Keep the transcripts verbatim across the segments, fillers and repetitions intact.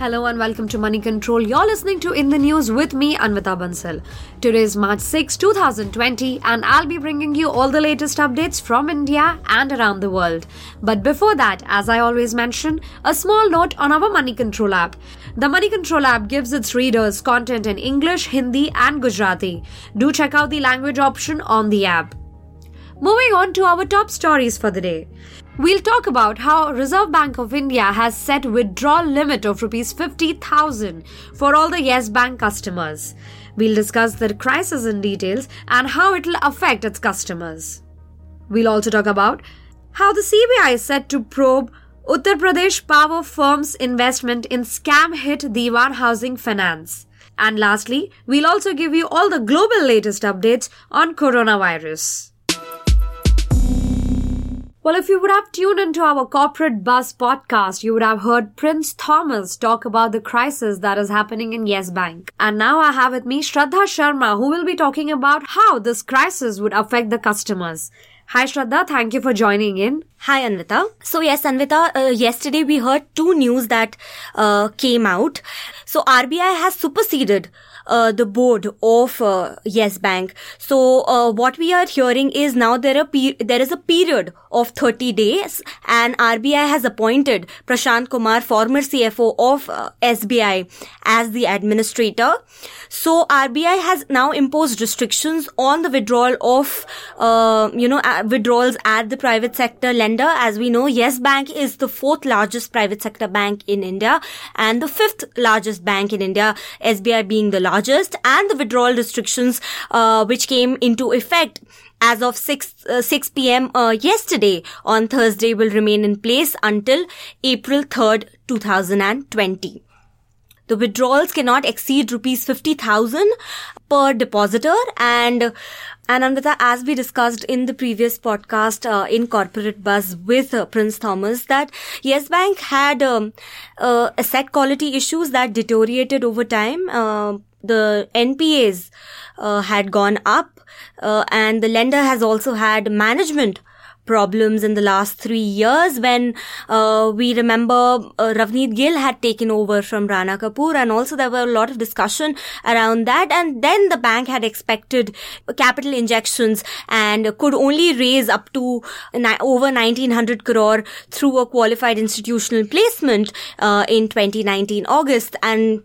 Hello and welcome to Money Control. You're listening to In the News with me, Anvita Bansal. Today is March sixth, twenty twenty, and I'll be bringing you all the latest updates from India and around the world. But before that, as I always mention, a small note on our Money Control app. The Money Control app gives its readers content in English, Hindi, and Gujarati. Do check out the language option on the app. Moving on to our top stories for the day. We'll talk about how Reserve Bank of India has set withdrawal limit of rupees fifty thousand for all the Yes Bank customers. We'll discuss the crisis in details and how it'll affect its customers. We'll also talk about how the C B I is set to probe Uttar Pradesh power firm's investment in scam hit Dewan Housing Finance. And lastly, we'll also give you all the global latest updates on coronavirus. Well, if you would have tuned into our Corporate Buzz podcast, you would have heard Prince Thomas talk about the crisis that is happening in Yes Bank. And now I have with me Shraddha Sharma, who will be talking about how this crisis would affect the customers. Hi Shraddha, thank you for joining in. Hi Anvita. So yes, Anvita, uh, yesterday we heard two news that uh, came out. So R B I has superseded Uh, the board of uh, Yes Bank. So uh, what we are hearing is now there are pe- there is a period of thirty days, and R B I has appointed Prashant Kumar, former C F O of uh, S B I, as the administrator. So R B I has now imposed restrictions on the withdrawal of uh, you know uh, withdrawals at the private sector lender. As we know, Yes Bank is the fourth largest private sector bank in India and the fifth largest bank in India, S B I being the largest. largest, and the withdrawal restrictions uh, which came into effect as of six p.m. Uh, yesterday on Thursday will remain in place until April third, twenty twenty. The withdrawals cannot exceed rupees fifty thousand per depositor, and and Anvita, as we discussed in the previous podcast uh, in Corporate Buzz with uh, Prince Thomas, that Yes Bank had um, uh, asset quality issues that deteriorated over time. Uh, the N P As uh, had gone up, uh, and the lender has also had management problems in the last three years when uh, we remember uh, Ravneet Gill had taken over from Rana Kapoor, and also there were a lot of discussion around that, and then the bank had expected capital injections and could only raise up to ni- over nineteen hundred crore through a qualified institutional placement uh, in twenty nineteen August, and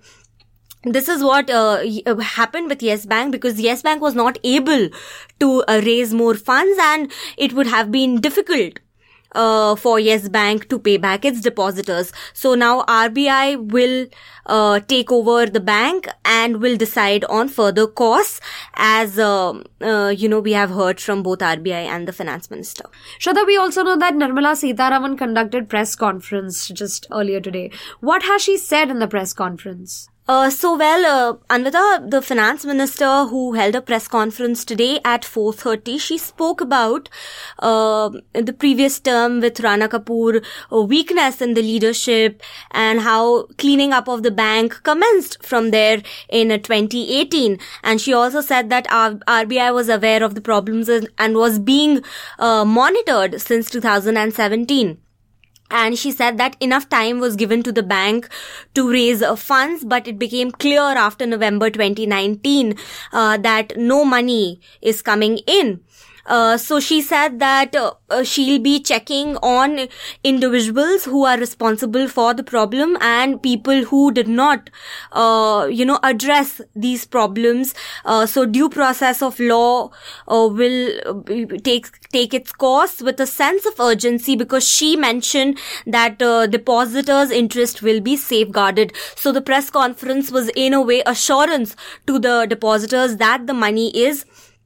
this is what uh, happened with Yes Bank, because Yes Bank was not able to uh, raise more funds, and it would have been difficult uh, for Yes Bank to pay back its depositors. So now R B I will uh, take over the bank and will decide on further costs, as uh, uh, you know we have heard from both R B I and the finance minister. Shraddha, we also know that Nirmala Sitharaman conducted press conference just earlier today. What has she said in the press conference? Uh, so well, uh, Anvita, the finance minister who held a press conference today at four thirty, she spoke about uh, the previous term with Rana Kapoor, uh, weakness in the leadership, and how cleaning up of the bank commenced from there in uh, twenty eighteen. And she also said that R B I was aware of the problems and, and was being uh, monitored since two thousand seventeen. And she said that enough time was given to the bank to raise uh, funds, but it became clear after November twenty nineteen uh, that no money is coming in. Uh, so she said that uh, uh, she'll be checking on individuals who are responsible for the problem and people who did not, uh, you know, address these problems. Uh, so due process of law uh, will uh, take take its course with a sense of urgency, because she mentioned that uh, depositors' interest will be safeguarded. So the press conference was in a way assurance to the depositors that the money is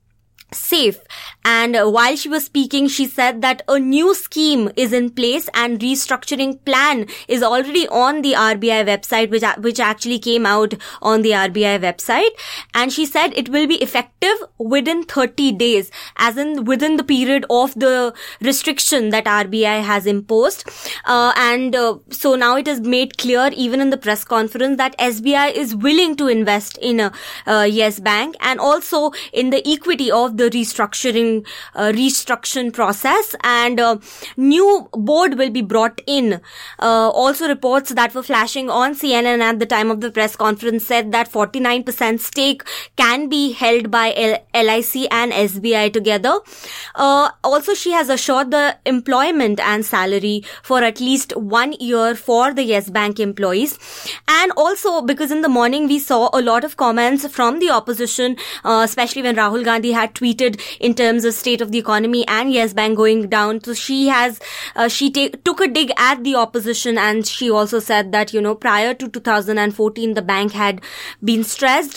safe. And uh, while she was speaking, she said that a new scheme is in place and restructuring plan is already on the R B I website, which which actually came out on the R B I website. And she said it will be effective within thirty days, as in within the period of the restriction that R B I has imposed. Uh, and uh, so now it is made clear, even in the press conference, that S B I is willing to invest in a uh, Yes Bank and also in the equity of the the restructuring, uh, restructuring process, and uh, new board will be brought in. Uh, also reports that were flashing on C N N at the time of the press conference said that forty-nine percent stake can be held by L I C and S B I together. Uh, also, she has assured the employment and salary for at least one year for the Yes Bank employees. And also, because in the morning we saw a lot of comments from the opposition, uh, especially when Rahul Gandhi had tweeted in terms of state of the economy and Yes Bank going down. So she has, uh, she ta- took a dig at the opposition, and she also said that, you know, prior to two thousand fourteen, the bank had been stressed.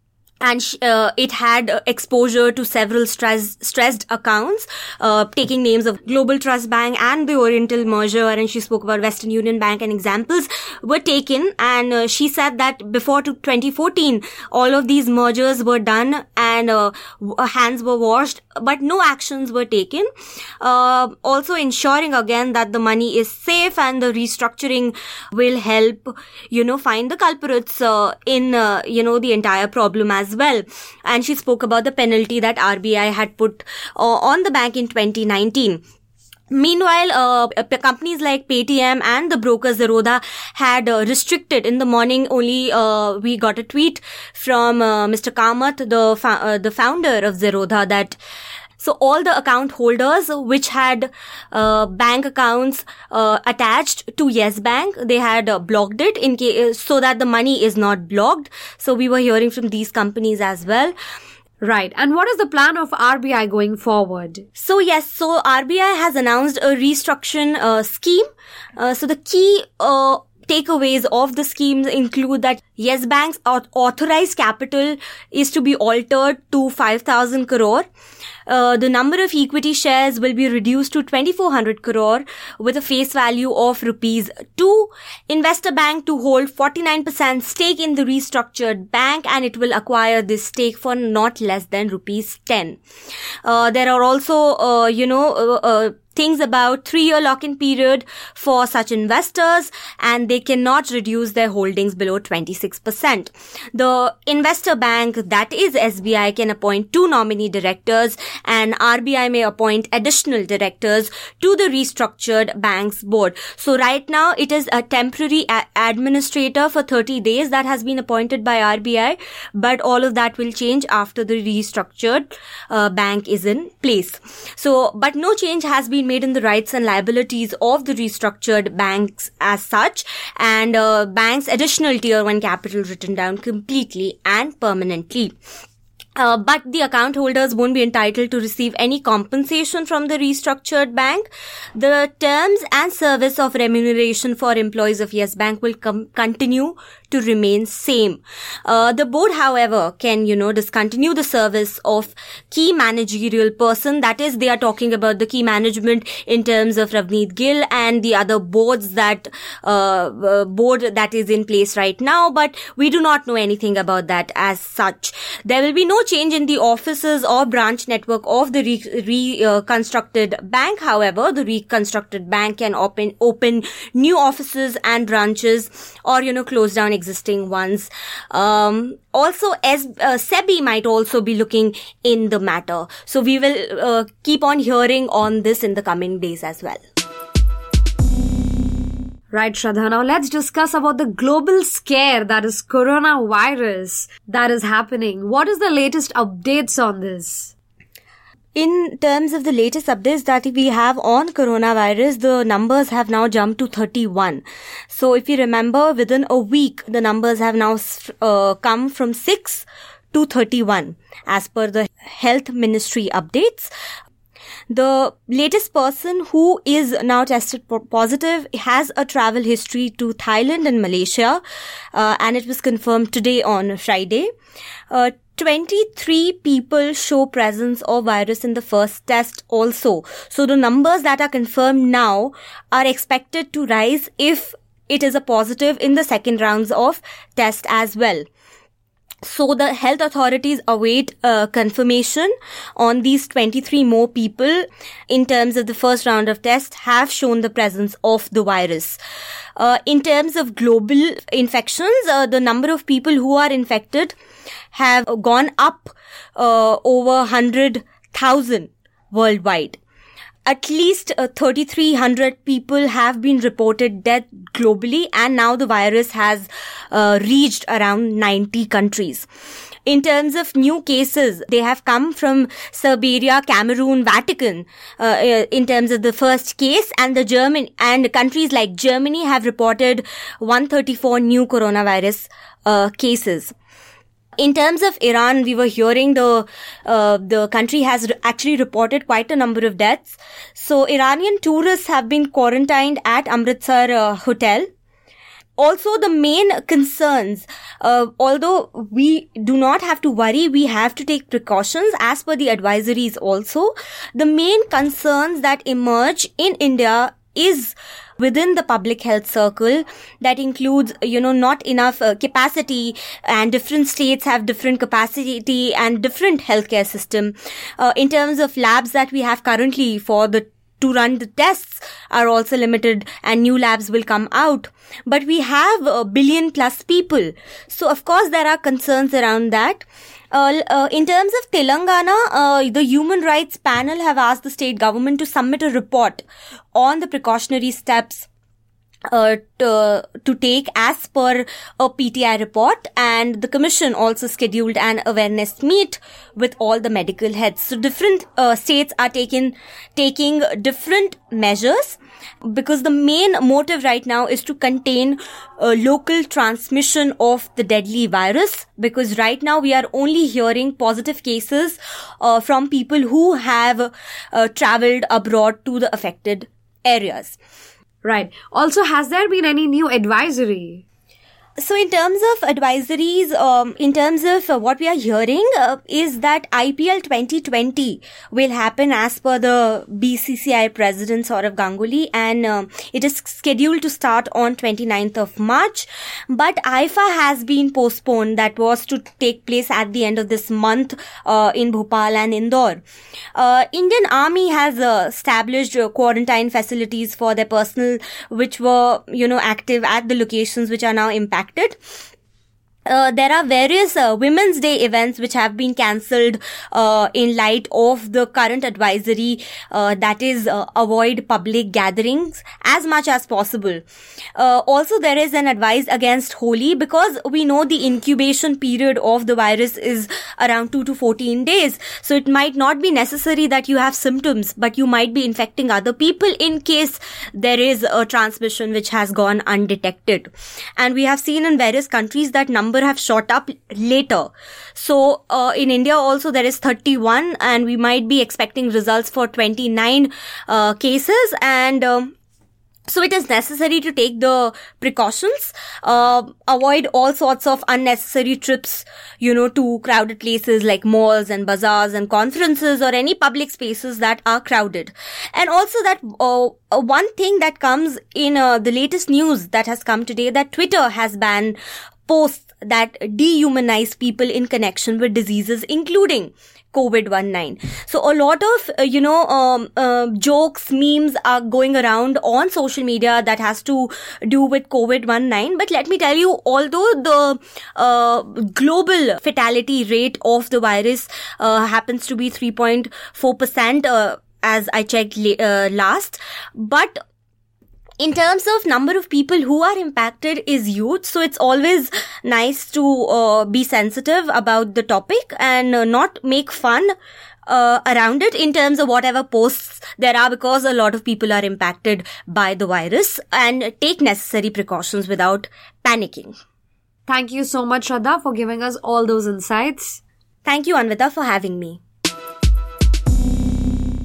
And uh, it had uh, exposure to several stress, stressed accounts, uh, taking names of Global Trust Bank and the Oriental merger. And she spoke about Western Union Bank, and examples were taken. And uh, she said that before to twenty fourteen, all of these mergers were done and uh, hands were washed, but no actions were taken. Uh, also ensuring again that the money is safe, and the restructuring will help, you know, find the culprits uh, in, uh, you know, the entire problem as well. And she spoke about the penalty that R B I had put uh, on the bank in twenty nineteen. Meanwhile, uh, companies like Paytm and the broker Zerodha had uh, restricted. In the morning only, uh, we got a tweet from uh, Mister Kamath, the fo- uh, the founder of Zerodha, that so all the account holders which had uh, bank accounts uh, attached to Yes Bank, they had uh, blocked it in case, so that the money is not blocked. So we were hearing from these companies as well. Right. And what is the plan of R B I going forward? So yes, so R B I has announced a restructuring uh, scheme. Uh, so the key uh, takeaways of the schemes include that Yes Bank's authorized capital is to be altered to five thousand crore. Uh, the number of equity shares will be reduced to twenty-four hundred crore with a face value of rupees two. Investor Bank to hold forty-nine percent stake in the restructured bank, and it will acquire this stake for not less than rupees ten. Uh, there are also, uh, you know, uh, uh, things about three-year lock-in period for such investors, and they cannot reduce their holdings below twenty-six percent. The investor bank, that is S B I, can appoint two nominee directors, and R B I may appoint additional directors to the restructured bank's board. So right now it is a temporary a- administrator for thirty days that has been appointed by R B I, but all of that will change after the restructured uh, bank is in place. So, but no change has been made in the rights and liabilities of the restructured banks as such, and uh, banks' additional tier one capital written down completely and permanently. Uh, but the account holders won't be entitled to receive any compensation from the restructured bank. The terms and service of remuneration for employees of Yes Bank will com- continue to remain same. Uh, the board, however, can, you know, discontinue the service of key managerial person. That is, they are talking about the key management in terms of Ravneet Gill and the other boards that, uh, uh, board that is in place right now. But we do not know anything about that as such. There will be no change in the offices or branch network of the re- reconstructed uh, bank. However, the reconstructed bank can open, open new offices and branches, or, you know, close down existing ones. Um, also, as uh, SEBI might also be looking in the matter. So we will uh, keep on hearing on this in the coming days as well. Right, Shraddha. Now let's discuss about the global scare that is coronavirus that is happening. What is the latest updates on this? In terms of the latest updates that we have on coronavirus, the numbers have now jumped to thirty-one. So if you remember, within a week, the numbers have now uh, come from six to thirty-one as per the Health Ministry updates. The latest person who is now tested positive has a travel history to Thailand and Malaysia, uh, and it was confirmed today on Friday. Uh, twenty-three people show presence of virus in the first test also. So the numbers that are confirmed now are expected to rise if it is a positive in the second rounds of test as well. So the health authorities await uh, confirmation on these twenty-three more people in terms of the first round of tests have shown the presence of the virus. Uh, in terms of global infections, uh, the number of people who are infected have gone up uh, over one hundred thousand worldwide. At least uh, thirty-three hundred people have been reported dead globally, and now the virus has uh, reached around ninety countries. In terms of new cases, they have come from Serbia, Cameroon, Vatican, uh, in terms of the first case, and the German and countries like Germany have reported one hundred thirty-four new coronavirus uh, cases. In terms of Iran, we were hearing the uh, the country has re- actually reported quite a number of deaths. So Iranian tourists have been quarantined at Amritsar uh, hotel. Also, the main concerns, uh, although we do not have to worry, we have to take precautions as per the advisories also. The main concerns that emerge in India is within the public health circle. That includes, you know, not enough uh, capacity, and different states have different capacity and different healthcare system. Uh, in terms of labs that we have currently for the to run the tests are also limited, and new labs will come out. But we have a billion plus people. So of course there are concerns around that. Uh, uh, in terms of Telangana, uh, the Human Rights Panel have asked the state government to submit a report on the precautionary steps Uh, to, to take as per a P T I report, and the commission also scheduled an awareness meet with all the medical heads. So different uh, states are taking taking different measures, because the main motive right now is to contain uh, local transmission of the deadly virus, because right now we are only hearing positive cases uh, from people who have uh, traveled abroad to the affected areas. Right. Also, has there been any new advisory? So in terms of advisories, um, in terms of uh, what we are hearing uh, is that I P L twenty twenty will happen as per the B C C I President Sourav Ganguly, and uh, it is scheduled to start on twenty-ninth of March. But I F A has been postponed. That was to take place at the end of this month uh, in Bhopal and Indore. Uh, Indian Army has uh, established uh, quarantine facilities for their personnel, which were, you know, active at the locations which are now impacted. Uh, there are various uh, Women's Day events which have been cancelled uh, in light of the current advisory, uh, that is uh, avoid public gatherings as much as possible. Uh, also, there is an advice against Holi, because we know the incubation period of the virus is around two to fourteen days. So it might not be necessary that you have symptoms, but you might be infecting other people in case there is a transmission which has gone undetected. And we have seen in various countries that number have shot up later. So uh, in India also there is thirty-one, and we might be expecting results for twenty-nine uh, cases, and um, so it is necessary to take the precautions, uh, avoid all sorts of unnecessary trips, you know, to crowded places like malls and bazaars and conferences or any public spaces that are crowded. And also that uh, one thing that comes in uh, the latest news that has come today, that Twitter has banned posts that dehumanize people in connection with diseases, including COVID nineteen. So a lot of, uh, you know, um, uh, jokes, memes are going around on social media that has to do with COVID nineteen. But let me tell you, although the uh, global fatality rate of the virus uh, happens to be three point four percent, uh, as I checked uh, last, but in terms of number of people who are impacted is huge. So it's always nice to uh, be sensitive about the topic and uh, not make fun uh, around it in terms of whatever posts there are, because a lot of people are impacted by the virus, and take necessary precautions without panicking. Thank you so much, Shraddha, for giving us all those insights. Thank you, Anvita, for having me.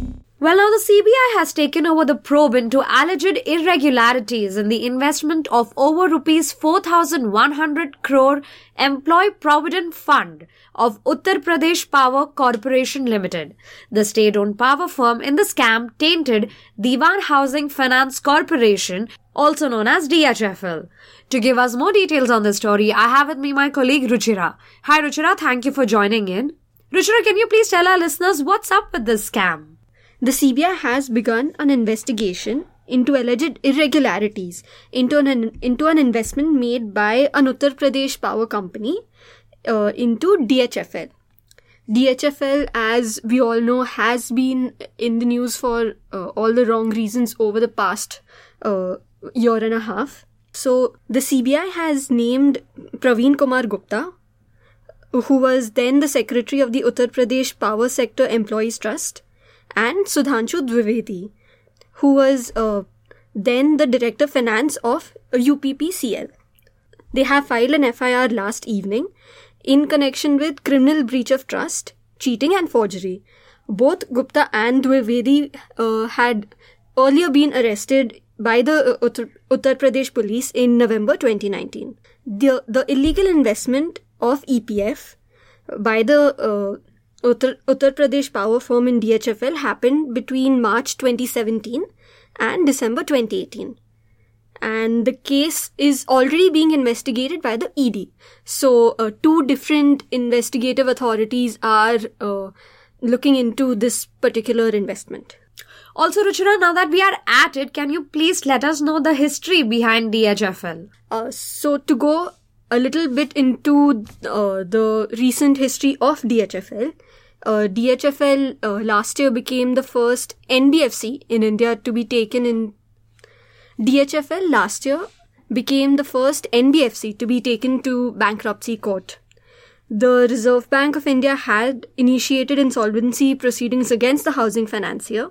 Well, now the C B I has taken over the probe into alleged irregularities in the investment of over rupees four thousand one hundred crore Employee Provident Fund of Uttar Pradesh Power Corporation Limited. The state-owned power firm in the scam tainted Dewan Housing Finance Corporation, also known as D H F L. To give us more details on this story, I have with me my colleague Ruchira. Hi Ruchira, thank you for joining in. Ruchira, can you please tell our listeners what's up with this scam? The C B I has begun an investigation into alleged irregularities into an, into an investment made by an Uttar Pradesh power company uh, into D H F L. D H F L, as we all know, has been in the news for uh, all the wrong reasons over the past uh, year and a half. So the C B I has named Praveen Kumar Gupta, who was then the secretary of the Uttar Pradesh Power Sector Employees Trust, and Sudhanshu Dwivedi, who was uh, then the Director Finance of U P P C L. They have filed an F I R last evening in connection with criminal breach of trust, cheating and forgery. Both Gupta and Dwivedi uh, had earlier been arrested by the uh, Uttar, Uttar Pradesh police in November twenty nineteen. The, the illegal investment of E P F by the uh, Uttar, Uttar Pradesh power firm in D H F L happened between March twenty seventeen and December twenty eighteen. And the case is already being investigated by the E D. So, uh, two different investigative authorities are uh, looking into this particular investment. Also, Ruchira, now that we are at it, can you please let us know the history behind D H F L? Uh, so, to go a little bit into uh, the recent history of D H F L, uh, D H F L uh, last year became the first N B F C in India to be taken in. D H F L last year became the first N B F C to be taken to bankruptcy court. The Reserve Bank of India had initiated insolvency proceedings against the housing financier.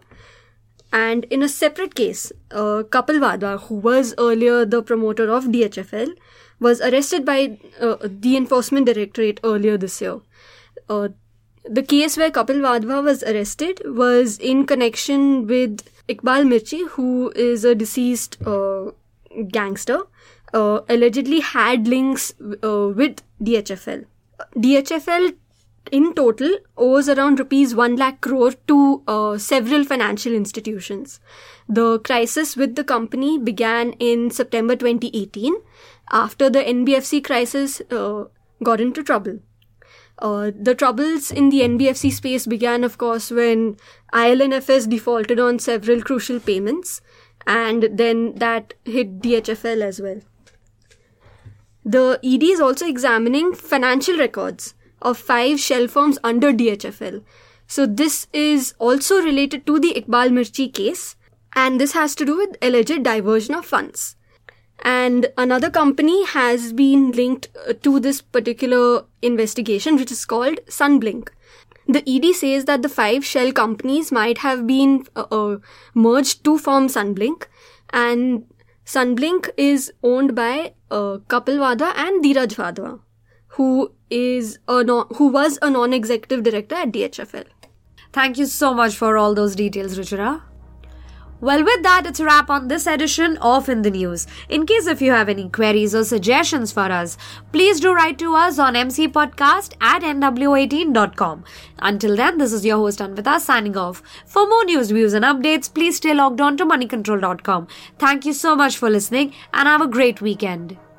And in a separate case, uh, Kapil Wadhwa, who was earlier the promoter of D H F L, was arrested by uh, the Enforcement Directorate earlier this year. Uh, the case where Kapil Wadhwa was arrested was in connection with Iqbal Mirchi, who is a deceased uh, gangster, uh, allegedly had links uh, with D H F L. D H F L in total owes around rupees one lakh crore to uh, several financial institutions. The crisis with the company began in September twenty eighteen after the N B F C crisis uh, got into trouble. Uh, the troubles in the N B F C space began, of course, when I L N F S defaulted on several crucial payments, and then that hit D H F L as well. The E D is also examining financial records of five shell firms under D H F L. So this is also related to the Iqbal Mirchi case, and this has to do with alleged diversion of funds. And another company has been linked to this particular investigation, which is called Sunblink. The E D says that the five shell companies might have been uh, uh, merged to form Sunblink, and Sunblink is owned by uh, Kapil Wadhwa and Dheeraj Wadhwa, who is a non- who was a non-executive director at D H F L. Thank you so much for all those details, Ruchira. Well, with that, it's a wrap on this edition of In the News. In case if you have any queries or suggestions for us, please do write to us on m c podcast at n w eighteen dot com. Until then, this is your host Anvita signing off. For more news, views and updates, please stay logged on to money control dot com. Thank you so much for listening and have a great weekend.